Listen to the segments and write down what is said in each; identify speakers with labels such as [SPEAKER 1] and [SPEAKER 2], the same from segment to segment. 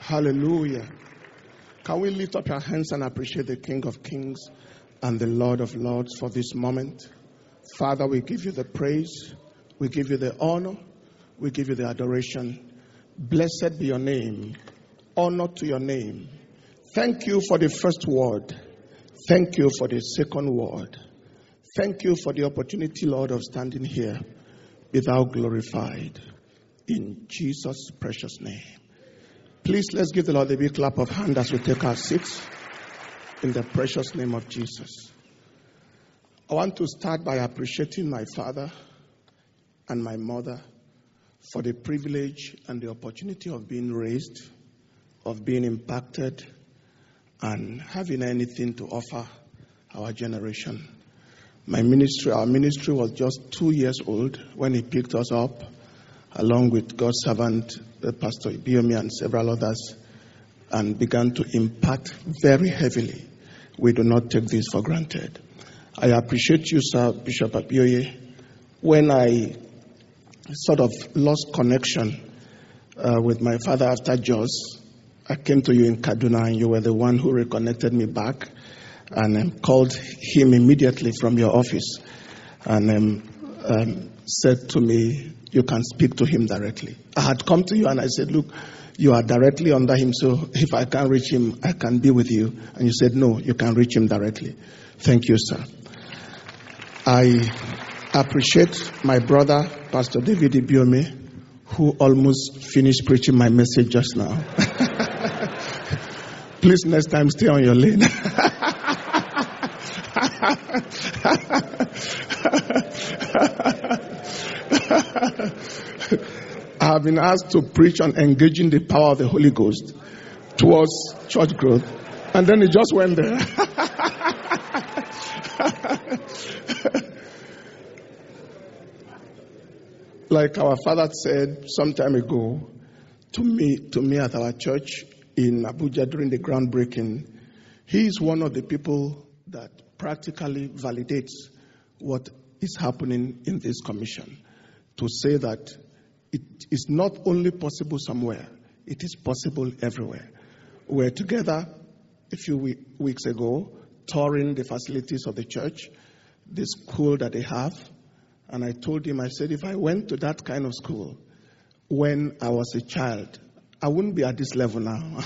[SPEAKER 1] Hallelujah. Can we lift up our hands and appreciate the King of Kings and the Lord of Lords for this moment? Father, we give you the praise. We give you the honor. We give you the adoration. Blessed be your name. Honor to your name. Thank you for the first word. Thank you for the second word. Thank you for the opportunity, Lord, of standing here. Be thou glorified. In Jesus' precious name. Please, let's give the Lord a big clap of hand as we take our seats. In the precious name of Jesus. I want to start by appreciating my father and my mother for the privilege and the opportunity of being raised, of being impacted, and having anything to offer our generation. Our ministry was just 2 years old when he picked us up, along with God's servant, Pastor Ibiyomi, and several others, and began to impact very heavily. We do not take this for granted. I appreciate you, Sir Bishop Abioye. When I sort of lost connection with my father after Jos, I came to you in Kaduna, and you were the one who reconnected me back, and called him immediately from your office, and said to me, you can speak to him directly. I had come to you and I said, look, you are directly under him, so if I can't reach him, I can be with you. And you said, no, you can reach him directly. Thank you, sir. I appreciate my brother, Pastor David Ibiyomi, who almost finished preaching my message just now. Please, next time, stay on your lane. I have been asked to preach on engaging the power of the Holy Ghost towards church growth, and then it just went there. Like our father said some time ago to me at our church in Abuja during the groundbreaking, he is one of the people that practically validates what is happening in this commission, to say that it is not only possible somewhere, it is possible everywhere. We were together a few weeks ago, touring the facilities of the church, the school that they have, and I told him, I said, if I went to that kind of school when I was a child, I wouldn't be at this level now.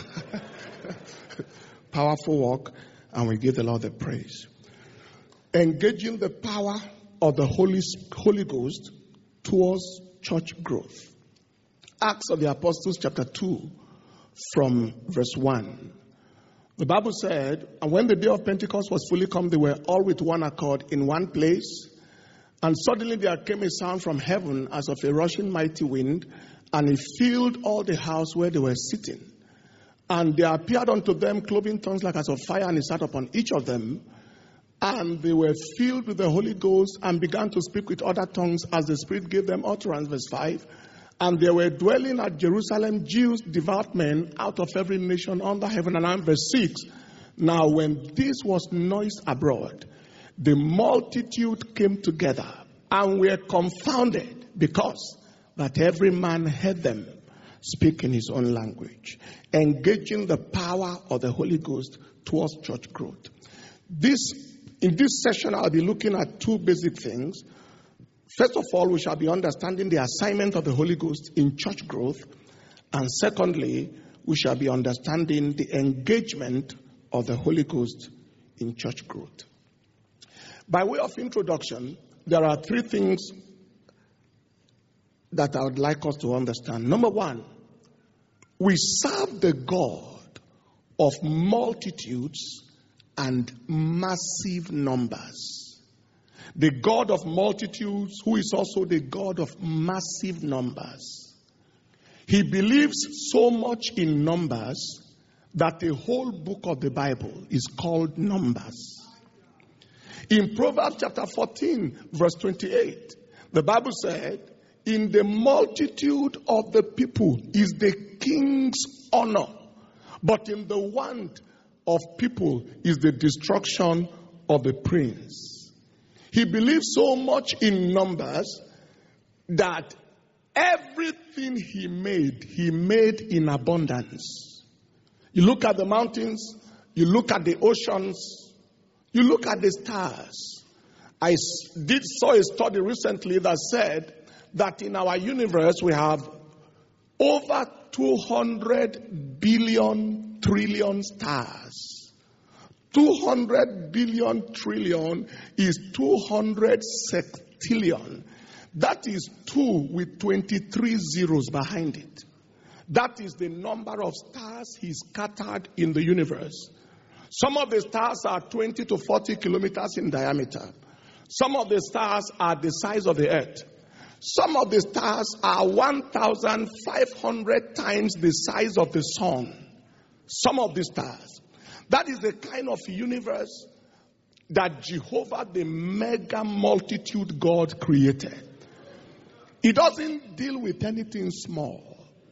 [SPEAKER 1] Powerful work, and we give the Lord the praise. Engaging the power of the Holy Ghost towards church growth. Acts of the Apostles chapter 2 from verse 1. The Bible said, and when the day of Pentecost was fully come, they were all with one accord in one place. And suddenly there came a sound from heaven as of a rushing mighty wind, and it filled all the house where they were sitting. And there appeared unto them cloven tongues like as of fire, and it sat upon each of them. And they were filled with the Holy Ghost and began to speak with other tongues as the Spirit gave them utterance. Verse 5. And there were dwelling at Jerusalem Jews, devout men, out of every nation under heaven. And verse 6. Now when this was noised abroad, the multitude came together and were confounded, because that every man heard them speak in his own language, engaging the power of the Holy Ghost towards church growth. In this session, I'll be looking at two basic things. First of all, we shall be understanding the assignment of the Holy Ghost in church growth. And secondly, we shall be understanding the engagement of the Holy Ghost in church growth. By way of introduction, there are three things that I would like us to understand. Number one, we serve the God of multitudes and massive numbers. The God of multitudes, who is also the God of massive numbers. He believes so much in numbers that the whole book of the Bible is called Numbers. In Proverbs chapter 14, verse 28, the Bible said, in the multitude of the people is the king's honor, but in the want of people is the destruction of the prince. He believes so much in numbers that everything he made in abundance. You look at the mountains, you look at the oceans, you look at the stars. I saw a study recently that said that in our universe we have over 200 billion trillion stars. 200 billion trillion is 200 sextillion. That is 2 with 23 zeros behind it. That is the number of stars He scattered in the universe. Some of the stars are 20 to 40 kilometers in diameter. Some of the stars are the size of the earth. Some of the stars are 1,500 times the size of the sun. Some of the stars. That is the kind of universe that Jehovah, the mega multitude God, created. He doesn't deal with anything small.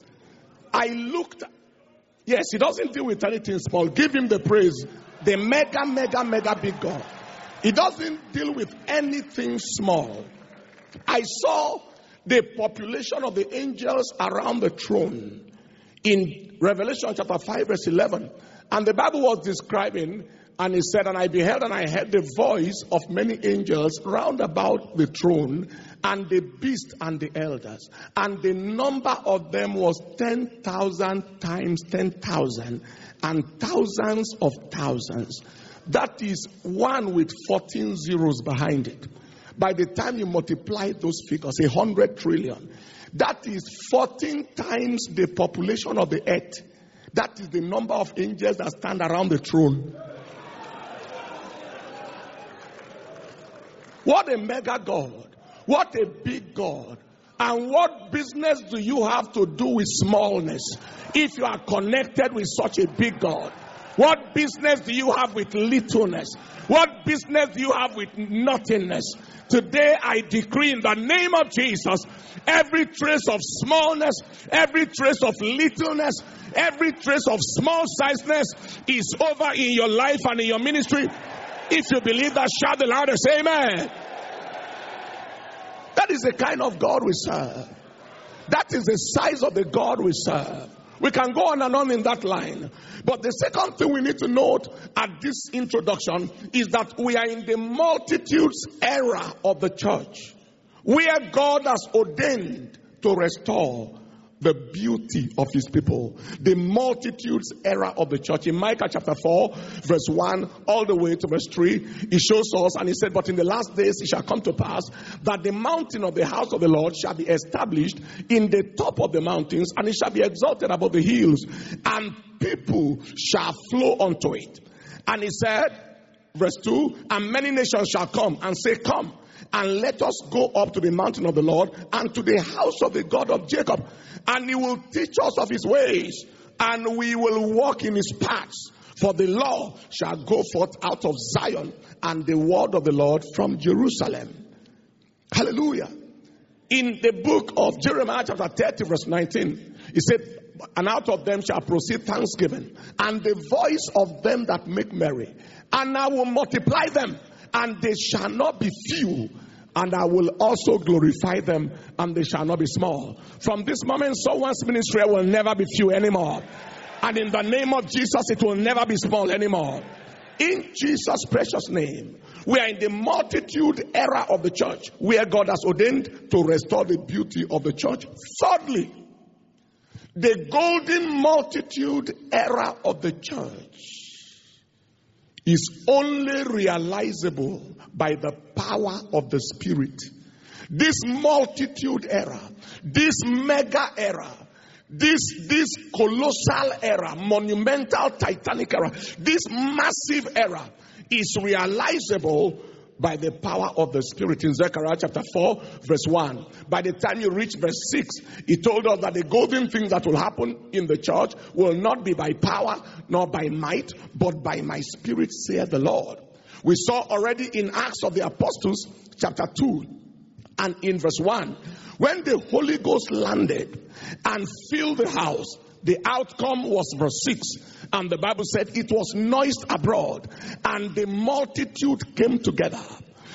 [SPEAKER 1] Yes, He doesn't deal with anything small. Give Him the praise. The mega big God. He doesn't deal with anything small. I saw the population of the angels around the throne in Revelation chapter 5 verse 11. And the Bible was describing, and it said, and I beheld and I heard the voice of many angels round about the throne, and the beast and the elders. And the number of them was 10,000 times 10,000, and thousands of thousands. That is 1 with 14 zeros behind it. By the time you multiply those figures, 100 trillion. That is 14 times the population of the earth. That is the number of angels that stand around the throne. What a mega God. What a big God. And what business do you have to do with smallness if you are connected with such a big God? What business do you have with littleness? What business do you have with nothingness? Today I decree in the name of Jesus, every trace of smallness, every trace of littleness, every trace of small sizeness is over in your life and in your ministry. If you believe that, shout the loudest, amen. That is the kind of God we serve. That is the size of the God we serve. We can go on and on in that line. But the second thing we need to note at this introduction is that we are in the multitudes era of the church, where God has ordained to restore the beauty of His people. The multitudes era of the church. In Micah chapter 4, verse 1, all the way to verse 3, He shows us, and He said, but in the last days it shall come to pass that the mountain of the house of the Lord shall be established in the top of the mountains, and it shall be exalted above the hills, and people shall flow unto it. And He said, verse 2, and many nations shall come and say, come, and let us go up to the mountain of the Lord and to the house of the God of Jacob. And He will teach us of His ways, and we will walk in His paths. For the law shall go forth out of Zion, and the word of the Lord from Jerusalem. Hallelujah. In the book of Jeremiah chapter 30 verse 19, He said, and out of them shall proceed thanksgiving, and the voice of them that make merry. And I will multiply them, and they shall not be few. And I will also glorify them, and they shall not be small. From this moment, someone's ministry will never be few anymore. And in the name of Jesus, it will never be small anymore. In Jesus' precious name, we are in the multitude era of the church, where God has ordained to restore the beauty of the church. Thirdly, the golden multitude era of the church is only realizable by the power of the Spirit. This multitude era, this mega era, this colossal era, monumental, titanic era, this massive era is realizable by the power of the Spirit. In Zechariah chapter 4 verse 1, by the time you reach verse 6, He told us that the golden things that will happen in the church will not be by power nor by might, but by my Spirit, saith the Lord. We saw already in Acts of the Apostles chapter 2 and in verse 1, when the Holy Ghost landed and filled the house, the outcome was verse 6. And the Bible said it was noised abroad, and the multitude came together.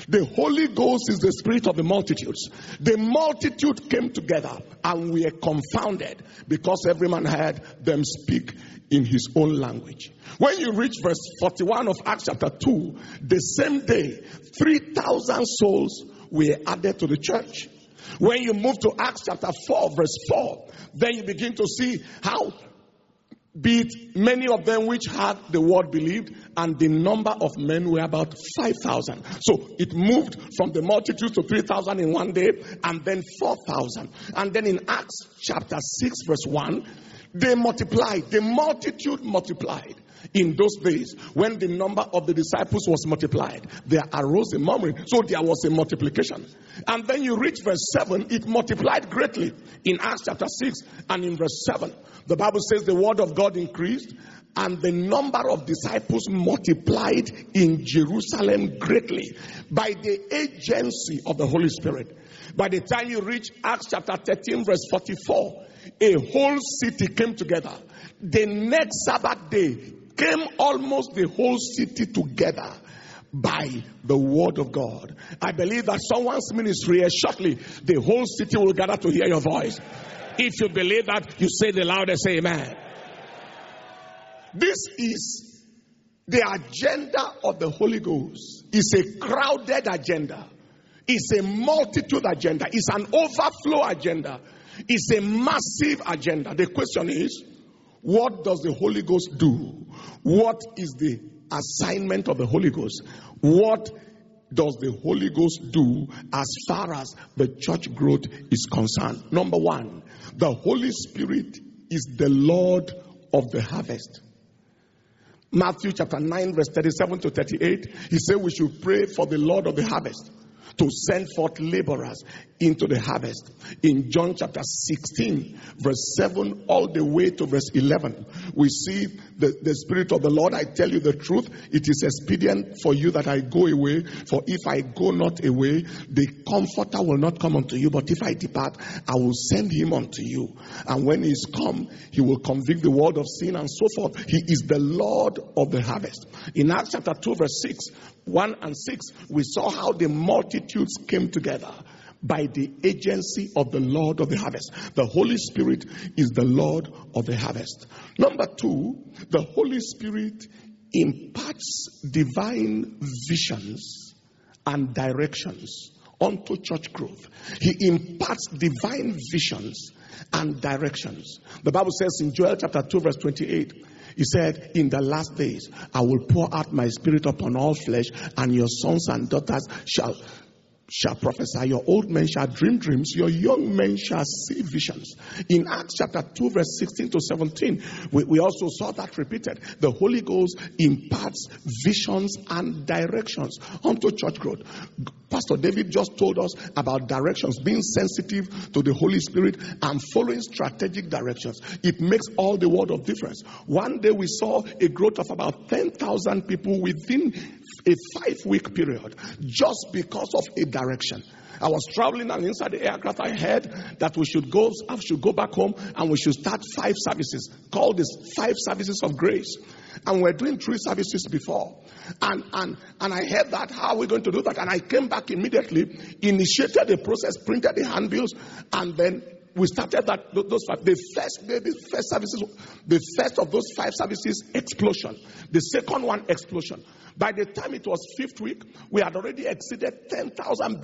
[SPEAKER 1] The Holy Ghost is the spirit of the multitudes. The multitude came together and were confounded because every man heard them speak in his own language. When you reach verse 41 of Acts chapter 2, the same day, 3,000 souls were added to the church. When you move to Acts chapter 4, verse 4, then you begin to see how be it many of them which had the word believed, and the number of men were about 5,000. So it moved from the multitude to 3,000 in one day, and then 4,000. And then in Acts chapter 6 verse 1, they multiplied. The multitude multiplied. In those days, when the number of the disciples was multiplied, there arose a murmuring. So there was a multiplication. And then you reach verse 7, it multiplied greatly in Acts chapter 6 and in verse 7. The Bible says the word of God increased and the number of disciples multiplied in Jerusalem greatly by the agency of the Holy Spirit. By the time you reach Acts chapter 13 verse 44, a whole city came together. The next Sabbath day came almost the whole city together by the word of God. I believe that someone's ministry is shortly, the whole city will gather to hear your voice. If you believe that, you say the loudest amen. This is the agenda of the Holy Ghost. It's a crowded agenda. It's a multitude agenda. It's an overflow agenda. It's a massive agenda. The question is, what does the Holy Ghost do? What is the assignment of the Holy Ghost? What does the Holy Ghost do as far as the church growth is concerned? Number one, the Holy Spirit is the Lord of the harvest. Matthew chapter 9 verse 37 to 38, he said we should pray for the Lord of the harvest to send forth laborers into the harvest. In John chapter 16, verse 7 all the way to verse 11, we see the Spirit of the Lord. I tell you the truth, it is expedient for you that I go away, for if I go not away, the Comforter will not come unto you, but if I depart, I will send him unto you. And when he is come, he will convict the world of sin and so forth. He is the Lord of the harvest. In Acts chapter 2 verse 6, 1 and 6, we saw how the multitudes came together by the agency of the Lord of the harvest. The Holy Spirit is the Lord of the harvest. Number two, the Holy Spirit imparts divine visions and directions unto church growth. He imparts divine visions and directions. The Bible says in Joel chapter 2 verse 28, he said, in the last days, I will pour out my spirit upon all flesh, and your sons and daughters shall prophesy. Your old men shall dream dreams. Your young men shall see visions. In Acts chapter 2 verse 16 to 17, we also saw that repeated. The Holy Ghost imparts visions and directions unto church growth. Pastor David just told us about directions, being sensitive to the Holy Spirit and following strategic directions. It makes all the world of difference. One day we saw a growth of about 10,000 people within a 5-week period just because of a direction. I was traveling and inside the aircraft I heard that I should go back home and we should start 5 services called this 5 services of grace. And we're doing 3 services before. And I heard that, how are we going to do that? And I came back immediately, initiated the process, printed the handbills, and then we started those 5. The first day, the first of those 5 services, explosion. The second one, explosion. By the time it was 5th week, we had already exceeded 10,000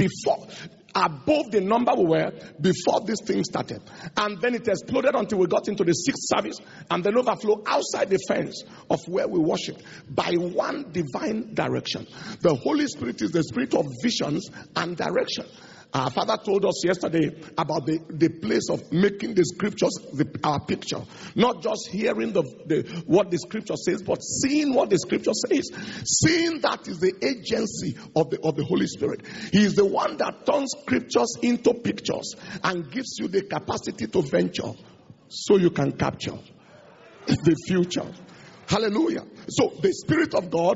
[SPEAKER 1] above the number we were before this thing started. And then it exploded until we got into the 6th service, and then overflow outside the fence of where we worship by one divine direction. The Holy Spirit is the spirit of visions and direction. Our father told us yesterday about the place of making the scriptures our picture. Not just hearing what the scripture says, but seeing what the scripture says. Seeing that is the agency of the Holy Spirit. He is the one that turns scriptures into pictures and gives you the capacity to venture so you can capture the future. Hallelujah. So the Spirit of God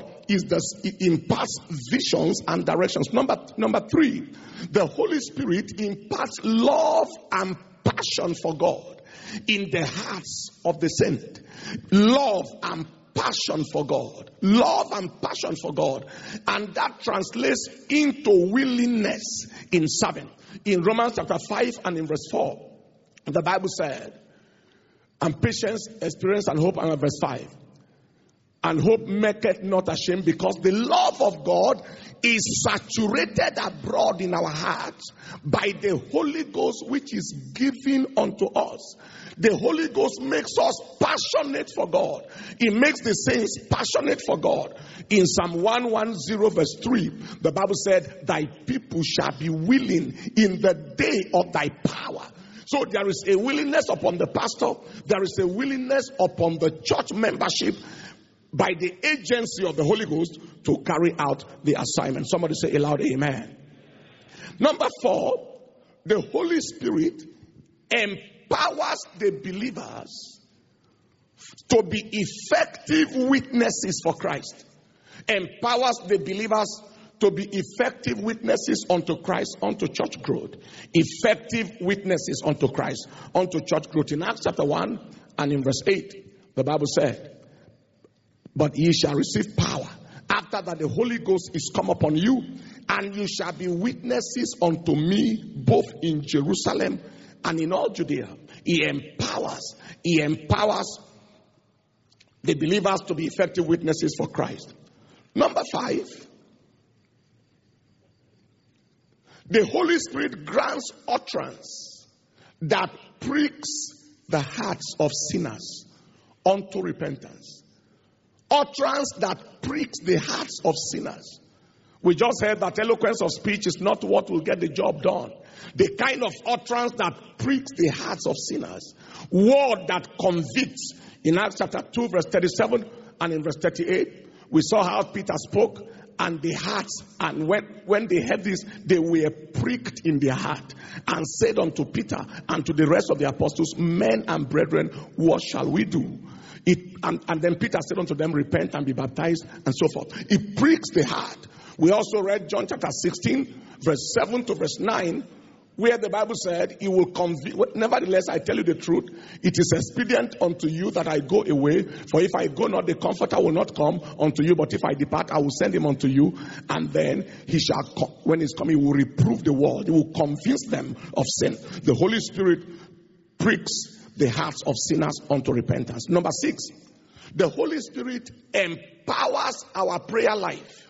[SPEAKER 1] imparts visions and directions. Number 3, the Holy Spirit imparts love and passion for God in the hearts of the saint. Love and passion passion for God. Love and passion for God. And that translates into willingness in serving. In Romans chapter 5 and in verse 4, the Bible said, and patience, experience, and hope, and verse 5. And hope maketh not ashamed, because the love of God is saturated abroad in our hearts by the Holy Ghost, which is given unto us. The Holy Ghost makes us passionate for God. It makes the saints passionate for God. In Psalm 110 verse 3, the Bible said, thy people shall be willing in the day of thy power. So there is a willingness upon the pastor. There is a willingness upon the church membership by the agency of the Holy Ghost to carry out the assignment. Somebody say aloud, amen. Number 4, the Holy Spirit empowers the believers to be effective witnesses for Christ. Empowers the believers to be effective witnesses unto Christ, unto church growth. Effective witnesses unto Christ, unto church growth. In Acts chapter 1 and in verse 8, the Bible said, but ye shall receive power after that the Holy Ghost is come upon you, and you shall be witnesses unto me both in Jerusalem and in all Judea. He empowers the believers to be effective witnesses for Christ. Number 5, the Holy Spirit grants utterance that pricks the hearts of sinners unto repentance. Utterance that pricks the hearts of sinners. We just heard that eloquence of speech is not what will get the job done. The kind of utterance that pricks the hearts of sinners. Word that convicts. In Acts chapter 2 verse 37 and in verse 38, we saw how Peter spoke, and the hearts, and when they heard this, they were pricked in their heart, and said unto Peter and to the rest of the apostles, men and brethren, what shall we do? And then Peter said unto them, repent and be baptized, and so forth. It pricks the heart. We also read John chapter 16, verse 7 to verse 9, where the Bible said, he will convict. Nevertheless, I tell you the truth, it is expedient unto you that I go away. For if I go not, the Comforter will not come unto you. But if I depart, I will send him unto you. And then he shall come. When he's come, he will reprove the world. He will convince them of sin. The Holy Spirit pricks the hearts of sinners unto repentance. Number 6, the Holy Spirit empowers our prayer life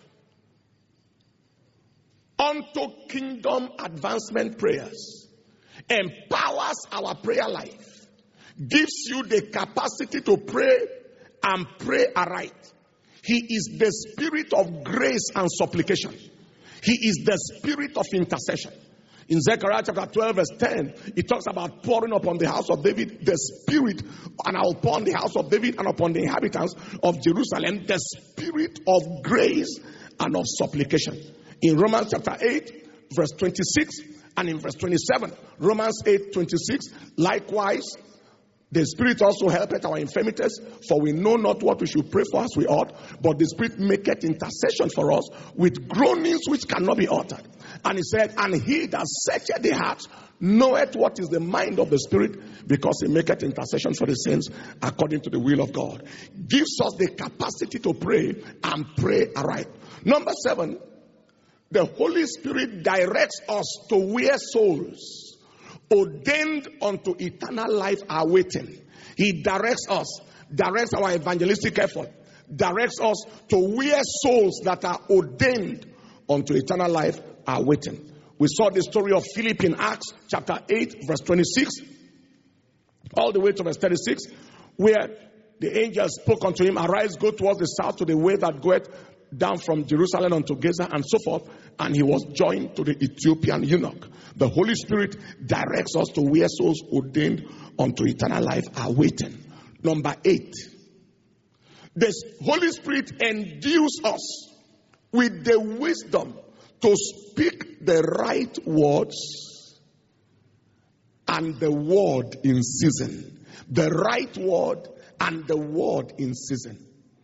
[SPEAKER 1] unto kingdom advancement prayers. Empowers our prayer life. Gives you the capacity to pray and pray aright. He is the spirit of grace and supplication. He is the spirit of intercession. In Zechariah chapter 12 verse 10, it talks about pouring upon the house of David the spirit, and I will pour on the house of David and upon the inhabitants of Jerusalem the spirit of grace and of supplication. In Romans chapter 8 verse 26 and in verse 27, Romans 8:26, likewise the Spirit also helpeth our infirmities, for we know not what we should pray for as we ought, but the Spirit maketh intercession for us with groanings which cannot be uttered. And he said, and he that searcheth the hearts knoweth what is the mind of the Spirit, because he maketh intercession for the saints according to the will of God. Gives us the capacity to pray and pray aright. Number 7, the Holy Spirit directs us to where souls ordained unto eternal life are waiting. He directs us, directs our evangelistic effort, directs us to where souls that are ordained unto eternal life are waiting. We saw the story of Philip in Acts chapter 8 verse 26 all the way to verse 36, where the angel spoke unto him, arise, go towards the south to the way that goeth down from Jerusalem unto Gaza, and so forth. And he was joined to the Ethiopian eunuch. The Holy Spirit directs us to where souls ordained unto eternal life are waiting. Number 8, the Holy Spirit endues us with the wisdom to speak the right words and the word in season. The right word and the word in season.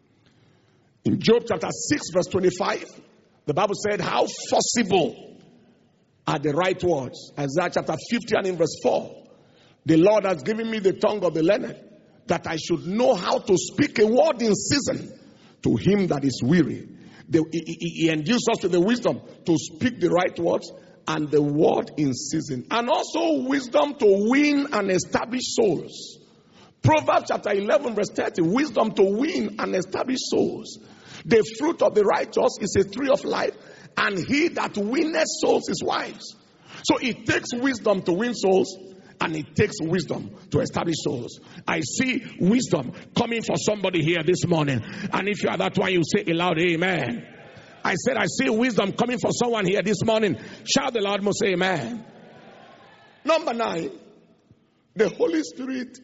[SPEAKER 1] In Job chapter 6 verse 25, the Bible said, how forcible are the right words. Isaiah chapter 50 and in verse 4, the Lord has given me the tongue of the learned, that I should know how to speak a word in season to him that is weary. He endues us with the wisdom to speak the right words and the word in season. And also wisdom to win and establish souls. Proverbs chapter 11 verse 30, wisdom to win and establish souls. The fruit of the righteous is a tree of life, and he that winneth souls is wise. So it takes wisdom to win souls, and it takes wisdom to establish souls. I see wisdom coming for somebody here this morning. And if you are that one, you say aloud, amen. I said, I see wisdom coming for someone here this morning. Shout the loud, most say amen. Number 9, the Holy Spirit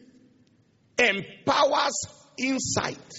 [SPEAKER 1] empowers insight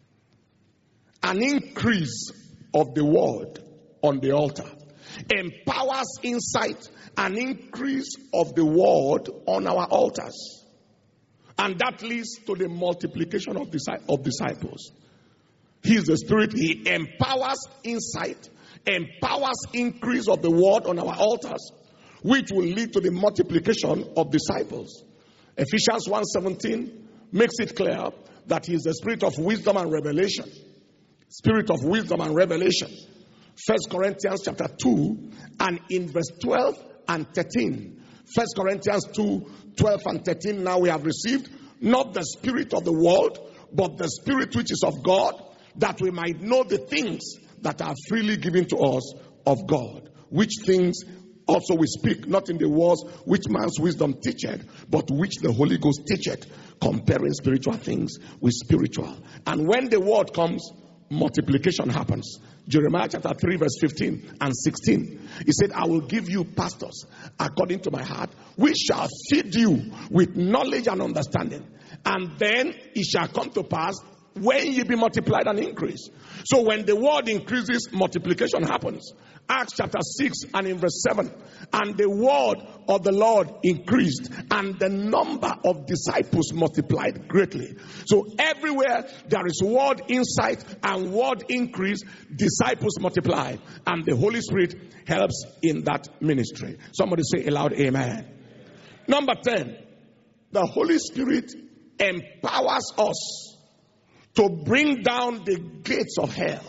[SPEAKER 1] and increase of the word on the altar. Empowers insight and increase of the word on our altars. And that leads to the multiplication of disciples. He is the Spirit. He empowers insight, empowers increase of the word on our altars, which will lead to the multiplication of disciples. Ephesians 1:17 makes it clear that he is the Spirit of wisdom and revelation. Spirit of wisdom and revelation. 1 Corinthians chapter 2 and in verse 12 and 13. 1 Corinthians 2, 12 and 13. Now we have received not the spirit of the world, but the Spirit which is of God, that we might know the things that are freely given to us of God. Which things also we speak, not in the words which man's wisdom teacheth, but which the Holy Ghost teacheth, comparing spiritual things with spiritual. And when the word comes, multiplication happens. Jeremiah chapter 3 verse 15 and 16. He said, I will give you pastors according to my heart, which shall feed you with knowledge and understanding. And then it shall come to pass when ye be multiplied and increase. So when the word increases, multiplication happens. Acts chapter 6 and in verse 7. And the word of the Lord increased, and the number of disciples multiplied greatly. So everywhere there is word insight and word increase, disciples multiply. And the Holy Spirit helps in that ministry. Somebody say aloud, amen. Number 10, the Holy Spirit empowers us to bring down the gates of hell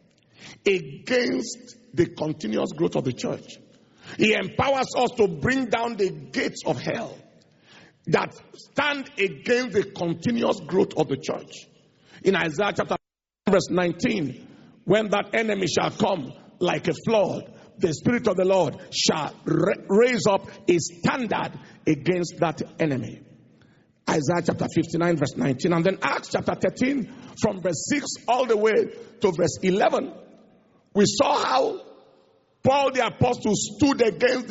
[SPEAKER 1] against the continuous growth of the church. He empowers us to bring down the gates of hell that stand against the continuous growth of the church. In Isaiah chapter verse 19, when that enemy shall come like a flood, the Spirit of the Lord shall raise up a standard against that enemy. Isaiah chapter 59 verse 19, and then Acts chapter 13 from verse 6 all the way to verse 11. We saw how Paul the apostle stood against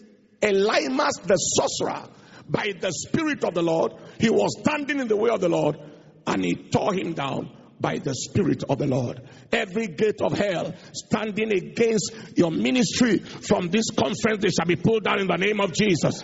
[SPEAKER 1] Elymas the sorcerer. By the Spirit of the Lord, he was standing in the way of the Lord, and he tore him down by the Spirit of the Lord. Every gate of hell standing against your ministry from this conference, they shall be pulled down in the name of Jesus.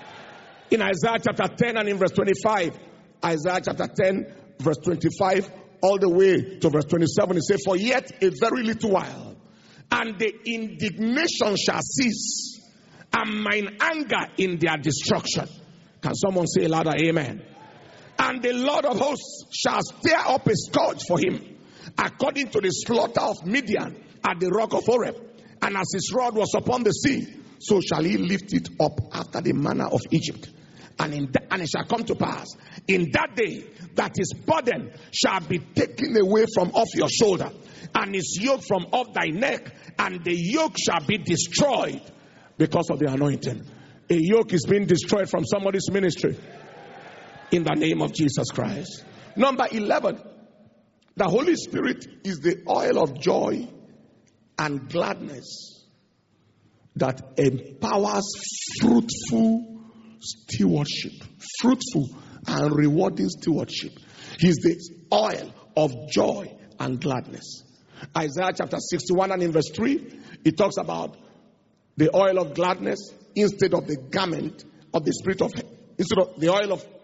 [SPEAKER 1] In Isaiah chapter 10 and in verse 25, Isaiah chapter 10 verse 25 all the way to verse 27, it says, for yet a very little while, and the indignation shall cease, and mine anger in their destruction. Can someone say louder, amen? And the Lord of hosts shall stir up a scourge for him, according to the slaughter of Midian at the rock of Horeb. And as his rod was upon the sea, so shall he lift it up after the manner of Egypt. And it shall come to pass in that day that his burden shall be taken away from off your shoulder, and his yoke from off thy neck, and the yoke shall be destroyed because of the anointing. A yoke is being destroyed from somebody's ministry in the name of Jesus Christ. Number 11, the Holy Spirit is the oil of joy and gladness that empowers fruitful stewardship. Fruitful and rewarding stewardship. He's the oil of joy and gladness. Isaiah chapter 61 and in verse 3, it talks about the oil of gladness instead of the garment of the spirit of, instead of the oil of,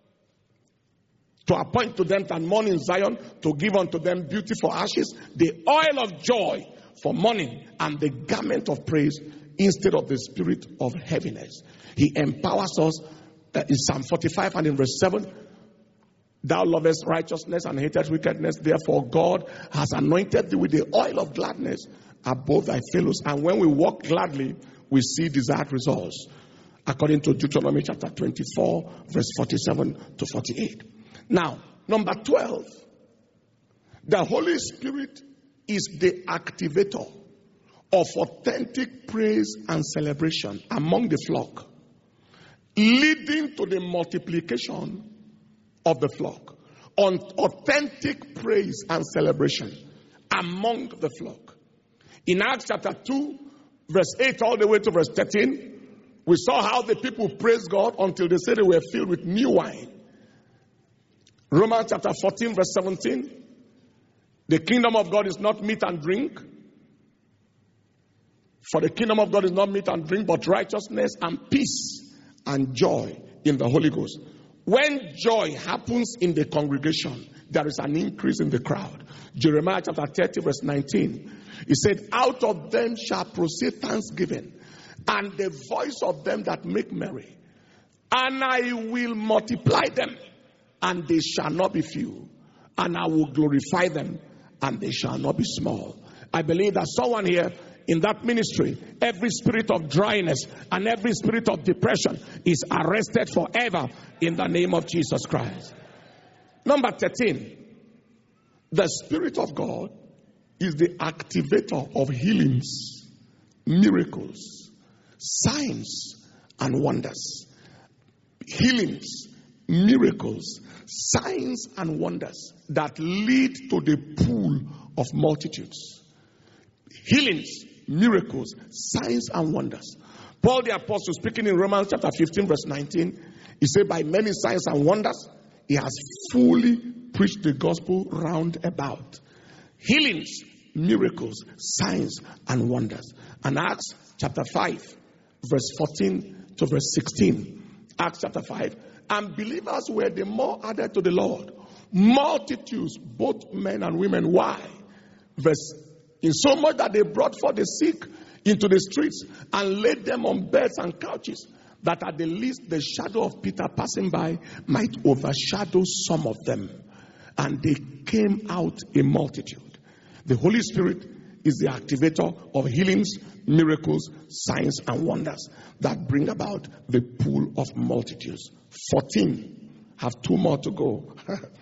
[SPEAKER 1] to appoint to them that mourn in Zion, to give unto them beauty for ashes, the oil of joy for mourning, and the garment of praise instead of the spirit of heaviness. He empowers us. In Psalm 45 and in verse 7, Thou lovest righteousness and hatest wickedness. Therefore, God has anointed thee with the oil of gladness above thy fellows. And when we walk gladly, we see desired results. According to Deuteronomy chapter 24, verse 47 to 48. Now, number 12. The Holy Spirit is the activator of authentic praise and celebration among the flock, leading to the multiplication of the flock. On authentic praise and celebration among the flock. In Acts chapter 2, verse 8 all the way to verse 13, we saw how the people praised God until they said they were filled with new wine. Romans chapter 14, verse 17. The kingdom of God is not meat and drink. For the kingdom of God is not meat and drink, but righteousness and peace and joy in the Holy Ghost. When joy happens in the congregation, there is an increase in the crowd. Jeremiah chapter 30, verse 19. He said, out of them shall proceed thanksgiving, and the voice of them that make merry. And I will multiply them, and they shall not be few. And I will glorify them, and they shall not be small. I believe that someone here in that ministry, every spirit of dryness and every spirit of depression is arrested forever in the name of Jesus Christ. Number 13, the Spirit of God is the activator of healings, miracles, signs, and wonders. Healings, miracles, signs, and wonders that lead to the pool of multitudes. Healings, miracles, signs, and wonders. Paul the Apostle, speaking in Romans chapter 15, verse 19, he said, by many signs and wonders, he has fully preached the gospel round about. Healings, miracles, signs, and wonders. And Acts chapter 5, verse 14 to verse 16. Acts chapter 5. And believers were the more added to the Lord. Multitudes, both men and women. Why? Verse in so much that they brought forth the sick into the streets and laid them on beds and couches, that at the least the shadow of Peter passing by might overshadow some of them. And they came out a multitude. The Holy Spirit is the activator of healings, miracles, signs, and wonders that bring about the pool of multitudes. 14. Have 2 more to go.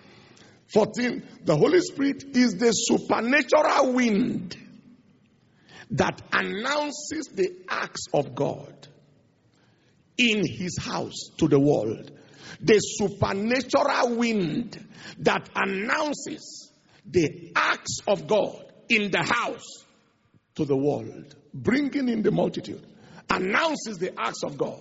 [SPEAKER 1] 14. The Holy Spirit is the supernatural wind that announces the acts of God in his house to the world. The supernatural wind that announces the acts of God in the house to the world, bringing in the multitude, announces the acts of God.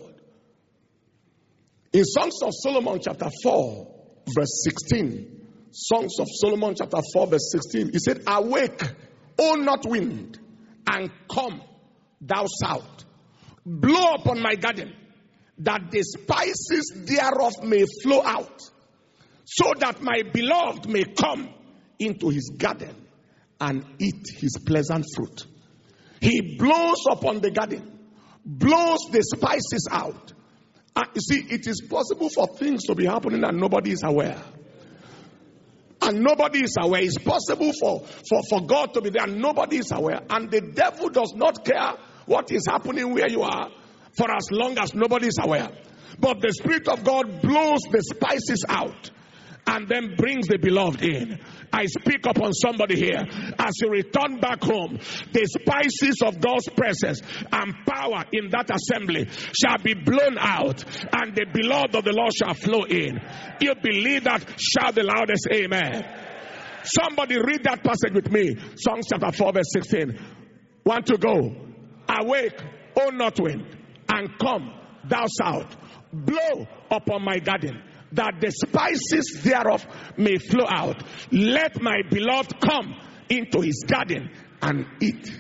[SPEAKER 1] In Songs of Solomon chapter 4, verse 16, Songs of Solomon chapter 4, verse 16, he said, awake, O north wind, and come, thou south. Blow upon my garden, that the spices thereof may flow out, so that my beloved may come into his garden and eat his pleasant fruit. He blows upon the garden, blows the spices out. You see, it is possible for things to be happening and nobody is aware. And nobody is aware. It's possible for God to be there and nobody is aware. And the devil does not care what is happening where you are for as long as nobody is aware. But the Spirit of God blows the spices out and then brings the beloved in. I speak upon somebody here. As you return back home, the spices of God's presence and power in that assembly shall be blown out, and the beloved of the Lord shall flow in. You believe that? Shout the loudest amen. Somebody read that passage with me. Songs chapter 4, verse 16. Want to go? Awake, O north wind, and come, thou south. Blow upon my garden, that the spices thereof may flow out. Let my beloved come into his garden and eat.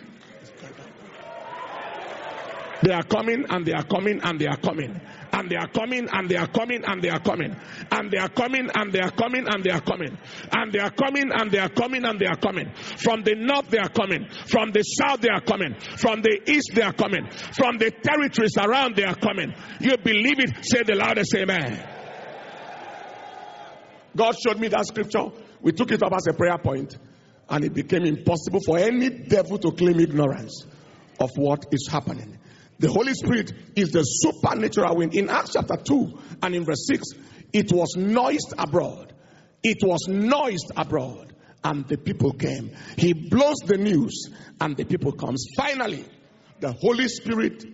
[SPEAKER 1] They are coming, and they are coming, and they are coming. And they are coming, and they are coming, and they are coming. And they are coming, and they are coming, and they are coming. And they are coming, and they are coming, and they are coming. From the north they are coming. From the south they are coming. From the east they are coming. From the territories around they are coming. You believe it? Say the loudest amen. God showed me that scripture. We took it up as a prayer point, and it became impossible for any devil to claim ignorance of what is happening. The Holy Spirit is the supernatural wind. In Acts chapter 2 and in verse 6, it was noised abroad. It was noised abroad, and the people came. He blows the news, and the people comes. Finally, the Holy Spirit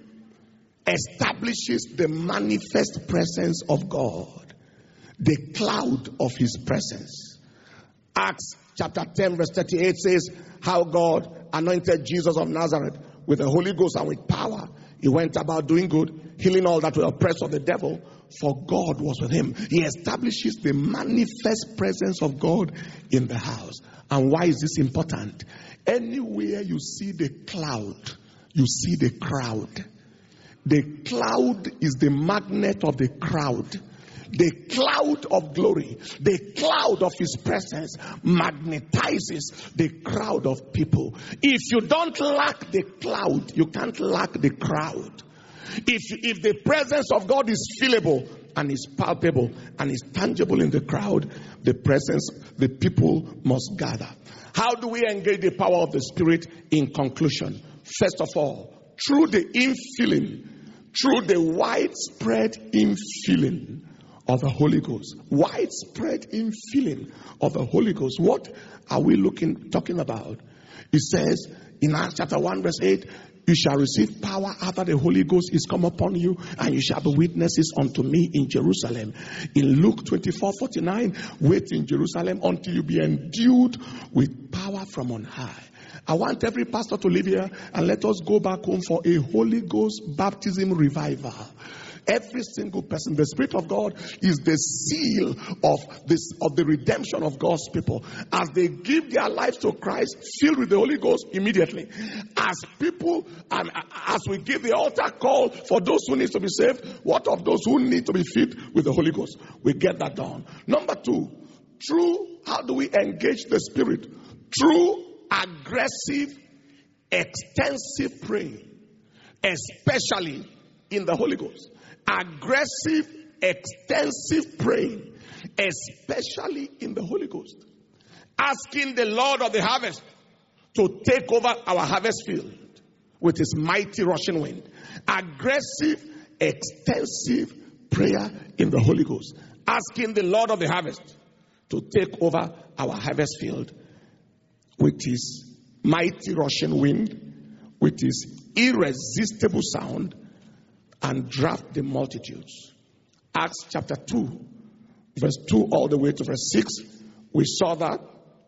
[SPEAKER 1] establishes the manifest presence of God, the cloud of his presence. Acts chapter 10 verse 38 says how God anointed Jesus of Nazareth with the Holy Ghost and with power. He went about doing good, healing all that were oppressed of the devil, for God was with him. He establishes the manifest presence of God in the house. And why is this important? Anywhere you see the cloud, you see the crowd. The cloud is the magnet of the crowd. The cloud of glory, the cloud of his presence magnetizes the crowd of people. If you don't lack the cloud, you can't lack the crowd. If the presence of God is feelable and is palpable and is tangible in the crowd, the people must gather. How do we engage the power of the Spirit? In conclusion, first of all, through the infilling, through the widespread infilling of the Holy Ghost. Widespread infilling of the Holy Ghost. What are we talking about? It says in Acts chapter 1 verse 8, you shall receive power after the Holy Ghost is come upon you, and you shall be witnesses unto me in Jerusalem. In Luke 24:49, wait in Jerusalem until you be endued with power from on high. I want every pastor to live here and let us go back home for a Holy Ghost baptism revival. Every single person, the Spirit of God is the seal of the redemption of God's people. As they give their lives to Christ, filled with the Holy Ghost immediately. As people, and as we give the altar call for those who need to be saved, what of those who need to be filled with the Holy Ghost? We get that done. Number two, how do we engage the Spirit? Through aggressive, extensive praying, especially in the Holy Ghost. Aggressive, extensive praying, especially in the Holy Ghost. Asking the Lord of the harvest to take over our harvest field with his mighty rushing wind. Aggressive, extensive prayer in the Holy Ghost. Asking the Lord of the harvest to take over our harvest field with his mighty rushing wind, with his irresistible sound, and draft the multitudes. Acts chapter 2, verse 2 all the way to verse 6. We saw that.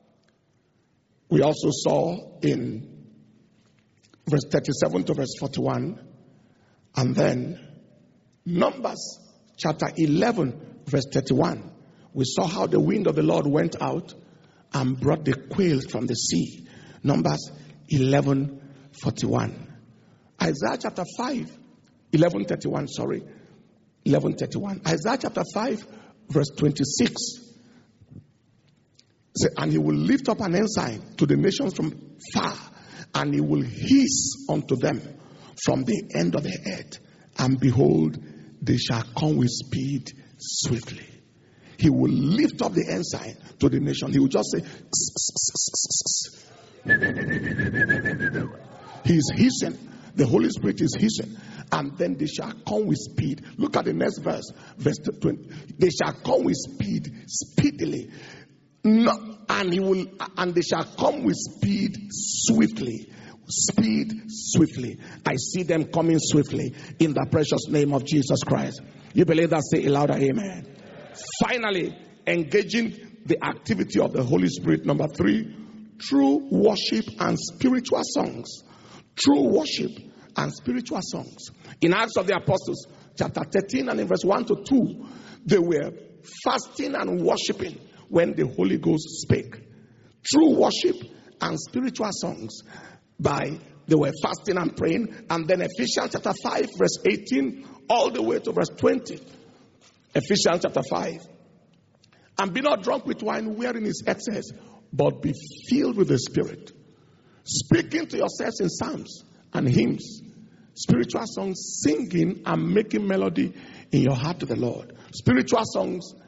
[SPEAKER 1] We also saw in verse 37 to verse 41. And then Numbers chapter 11, verse 31. We saw how the wind of the Lord went out and brought the quails from the sea. Numbers 11:41. Isaiah chapter 5. 11:31. Isaiah chapter 5 verse 26. And he will lift up an ensign to the nations from far, and he will hiss unto them from the end of the earth, and behold, they shall come with speed swiftly. He will lift up the ensign to the nation. He will just say, he is hissing. The Holy Spirit is hissing. And then they shall come with speed. Look at the next verse. Verse 20. They shall come with speed, speedily. And they shall come with speed swiftly. Speed swiftly. I see them coming swiftly in the precious name of Jesus Christ. You believe that? Say it louder, amen. Finally, engaging the activity of the Holy Spirit. Number 3, true worship and spiritual songs. True worship and spiritual songs. In Acts of the Apostles, chapter 13 and in verse 1 to 2, they were fasting and worshiping when the Holy Ghost spake. True worship and spiritual songs. They were fasting and praying. And then Ephesians chapter 5 verse 18 all the way to verse 20. Ephesians chapter 5. And be not drunk with wine wherein is excess, but be filled with the Spirit, speaking to yourselves in psalms and hymns, spiritual songs, singing and making melody in your heart to the Lord. Spiritual songs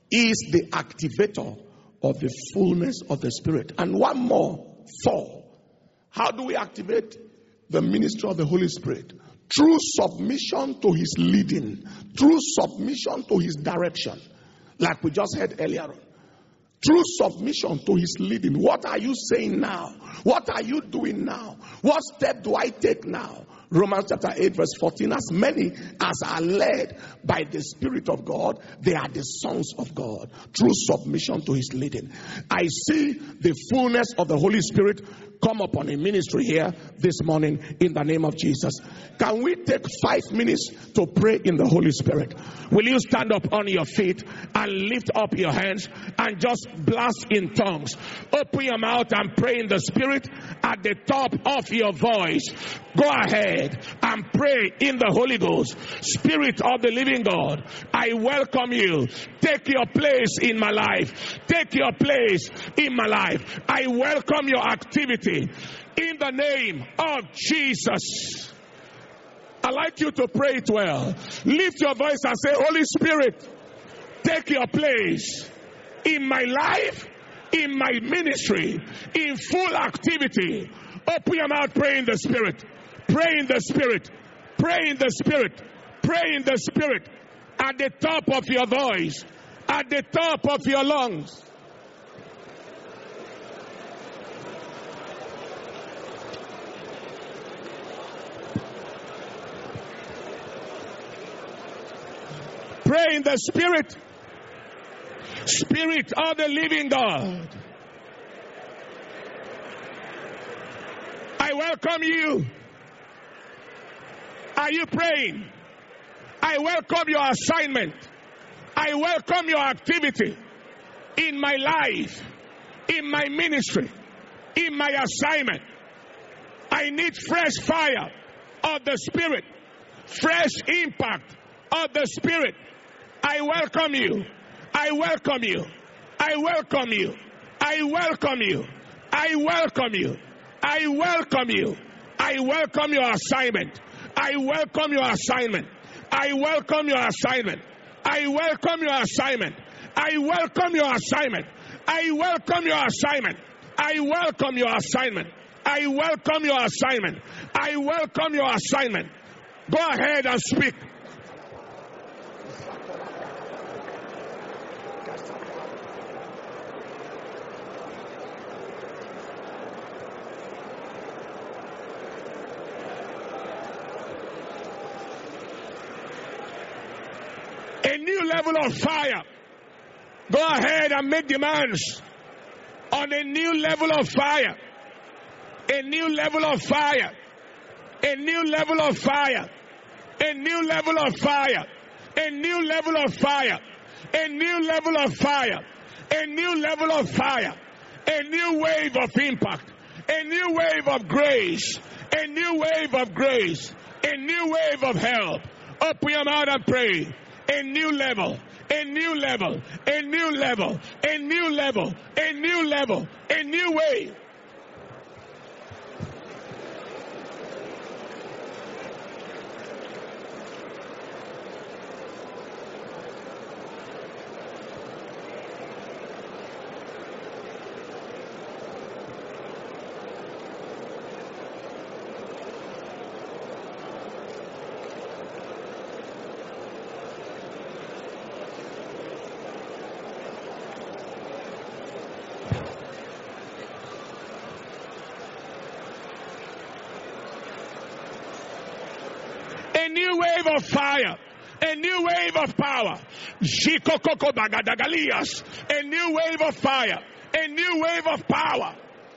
[SPEAKER 1] is the activator of the fullness of the Spirit. And one more, 4. How do we activate the ministry of the Holy Spirit? Through submission to his leading, through submission to his direction, like we just heard earlier on. Through submission to his leading. What are you saying now? What are you doing now? What step do I take now? Romans chapter 8 verse 14. As many as are led by the Spirit of God, they are the sons of God. Through submission to his leading. I see the fullness of the Holy Spirit come upon a ministry here this morning in the name of Jesus. Can we take 5 minutes to pray in the Holy Spirit? Will you stand up on your feet and lift up your hands and just blast in tongues? Open your mouth and pray in the Spirit at the top of your voice. Go ahead and pray in the Holy Ghost. Spirit of the living God, I welcome you. Take your place in my life. Take your place in my life. I welcome your activity in the name of Jesus. I'd like you to pray it well. Lift your voice and say, Holy Spirit, take your place in my life, in my ministry, in full activity. Open your mouth, pray in the Spirit. Pray in the Spirit. Pray in the Spirit. Pray in the Spirit. At the top of your voice. At the top of your lungs. Pray in the Spirit. Spirit of the living God. I welcome you. Are you praying? I welcome your assignment. I welcome your activity in my life, in my ministry, in my assignment. I need fresh fire of the Spirit, fresh impact of the Spirit. I welcome you. I welcome you. I welcome you. I welcome you. I welcome you. I welcome you. I welcome your assignment. I welcome your assignment. I welcome your assignment. I welcome your assignment. I welcome your assignment. I welcome your assignment. I welcome your assignment. I welcome your assignment. I welcome your assignment. Go ahead and speak. A new level of fire. Go ahead and make demands on a new level of fire. A new level of fire. A new level of fire. A new level of fire. A new level of fire. A new level of fire. A new level of fire. A new wave of impact. A new wave of grace. A new wave of grace. A new wave of help. Open your mouth and pray. A new level, a new level, a new level, a new level, a new level, a new way. A new wave of fire. A new wave of power. A new wave of fire. A new wave of power.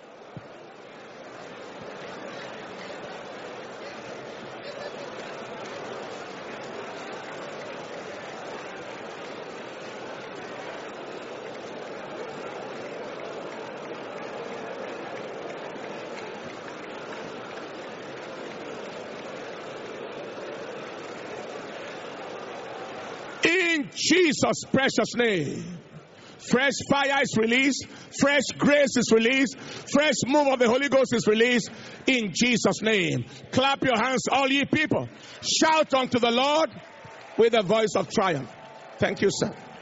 [SPEAKER 1] In Jesus' precious name. Fresh fire is released. Fresh grace is released. Fresh move of the Holy Ghost is released. In Jesus' name. Clap your hands, all ye people. Shout unto the Lord with a voice of triumph. Thank you, sir.